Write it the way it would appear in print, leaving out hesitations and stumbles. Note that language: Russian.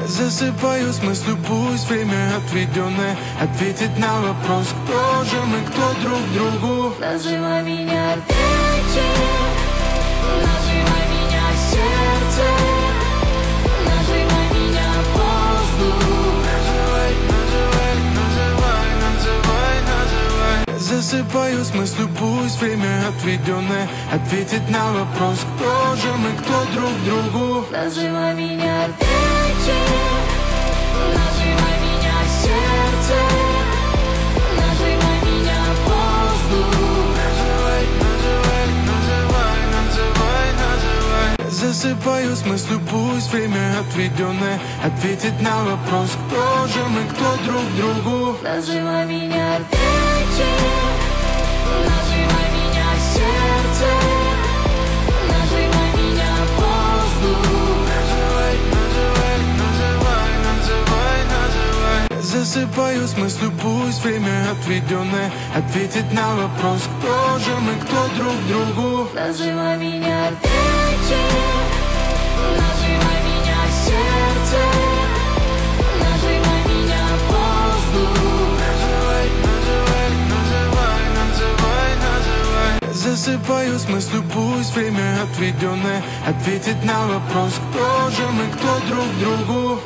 Засыпаю с мыслью, пусть время отведенное ответит на вопрос, кто же мы, кто друг другу. Называй меня вечер, называй меня сердце, называй меня воздух. Называй. Засыпаю с мыслью, пусть время отведенное ответит на вопрос, кто же мы, кто друг другу. Называй меня вечер, называй меня сердце, называй меня воздух. Засыпаю с мыслью, пусть время отведенное ответит на вопрос, кто же мы, кто друг другу. Называй меня вечер, называй меня сердце, называй меня воздух. Засыпаю с мыслью, пусть время отведенное ответит на вопрос, кто же мы, кто друг другу. Называй меня вечер, называй меня сердце, называй меня воздух. Засыпаю с мыслью, пусть время отведенное ответит на вопрос, кто же мы, кто друг другу.